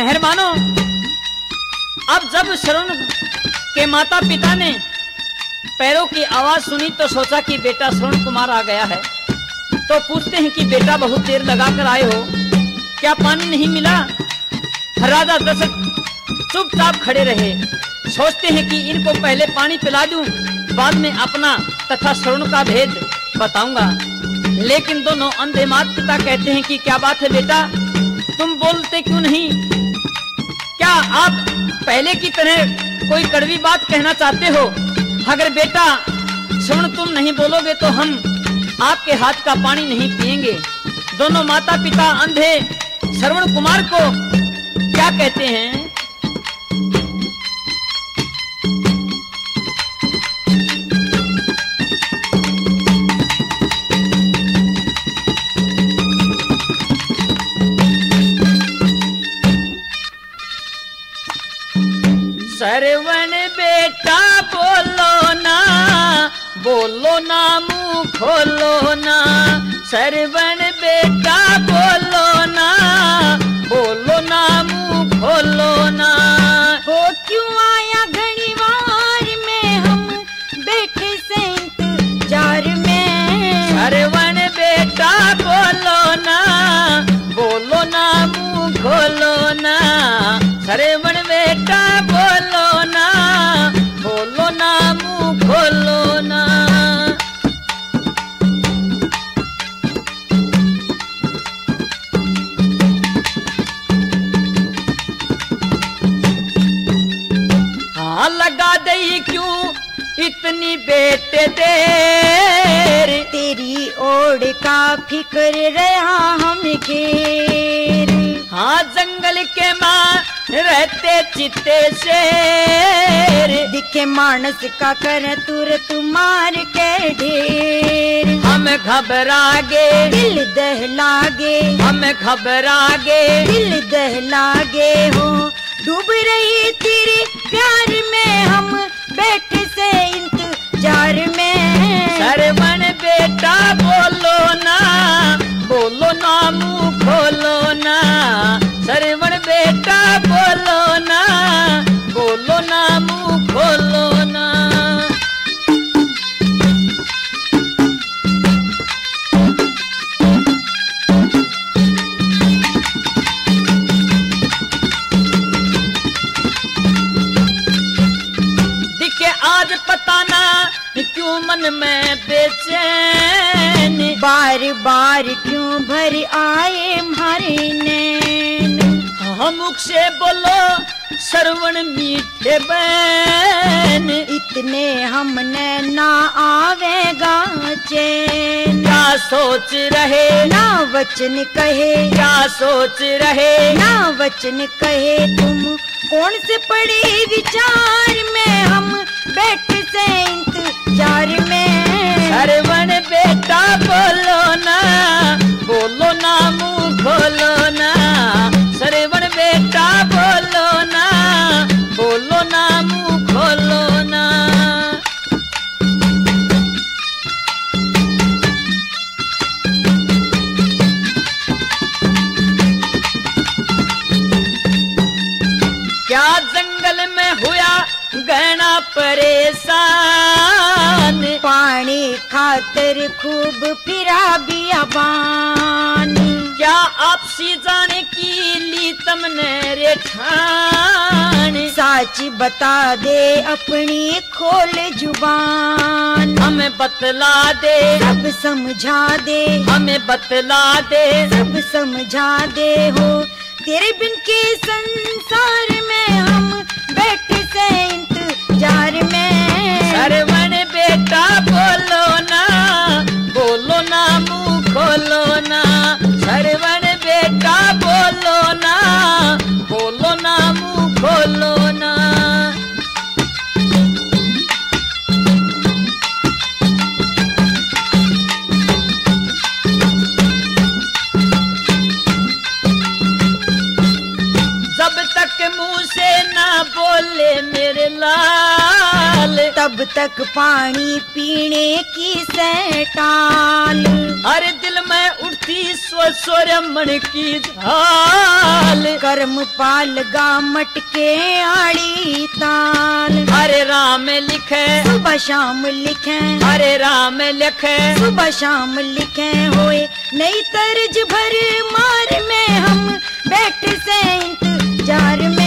मेहरबानो, अब जब श्रवण के माता पिता ने पैरों की आवाज सुनी तो सोचा कि बेटा श्रवण कुमार आ गया है। तो पूछते हैं कि बेटा बहुत देर लगाकर आए हो, क्या पानी नहीं मिला? राजा दशरथ चुपचाप खड़े रहे। सोचते हैं कि इनको पहले पानी पिला दूं, बाद में अपना तथा श्रवण का भेद बताऊंगा। लेकिन दोनों अंधे माता पिता कहते हैं कि क्या बात है बेटा, तुम बोलते क्यों नहीं? क्या आप पहले की तरह कोई कड़वी बात कहना चाहते हो? अगर बेटा श्रवण तुम नहीं बोलोगे तो हम आपके हाथ का पानी नहीं पिएंगे। दोनों माता पिता अंधे श्रवण कुमार को क्या कहते हैं? श्रवण बेटा बोलो ना मुंह खोलो ना। श्रवण बेटा बोलो ना मुंह खोलो ना। हो क्यों आया घड़ी वार में, हम बैठे से इंतजार में। श्रवण बेटा बोलो ना मुंह खोलो ना। श्रवण बेटा बोलो ना मुंह खोलो ना। हाँ लगा दई क्यों इतनी बेटे देर, तेरी ओर का फिक्र रहा हम घेर। हाँ जंगल के माँ रहते चित्ते शेर, दिखे मानस का कर तुरंत मार के ढेर। हम घबरागे दिल दहलागे, हम घबरागे दिल दहलागे हो। डूब रही तेरे प्यार में, हम बैठे से इंतजार में। श्रवण बेटा बोलो ना मुंह खोलो ना। श्रवण बेटा बोलो ना मुंह खोलो ना। दिखे आज पता ना क्यों मन में बेचैन, बार बार क्यों भर आए हमारे नैन। हम मुख से बोलो श्रवण मीठे बैन, इतने हमने ना आवेगा चैन। क्या सोच रहे ना वचन कहे, क्या सोच रहे ना वचन कहे तुम कौन से पड़े विचार में, हम बैठ से इंतजार में। श्रवण बेटा बोलो ना मुंह खोलो ना। श्रवण बेटा बोलो ना मुंह खोलो ना। क्या जंगल में हुआ गहना परेशान, पानी खातर खूब फिरा बियाबान। क्या आपसी जाने की ली तुमने रे ठान। सच बता दे अपनी खोल जुबान, हमें बतला दे सब समझा दे, हमें बतला दे सब समझा दे हो। तेरे बिन के संसार में हम बैठे से इंतजार में। श्रवण बेटा बोलो ना मुंह खोलो ना। श्रवण बेटा बोलो ना मुंह खोलो ना। जब तक मुंह से ना बोले मेरे लाल, तब तक पानी पीने की सैटाल। अरे दिल में उठती स्वस्वर मन की झाल, कर्म पाल गा मटके आड़ी ताल। अरे राम लिखे सुबह शाम लिखे, अरे राम लिखे सुबह शाम लिखे होए नई तर्ज भर मार में हम बैठ से इंतजार में।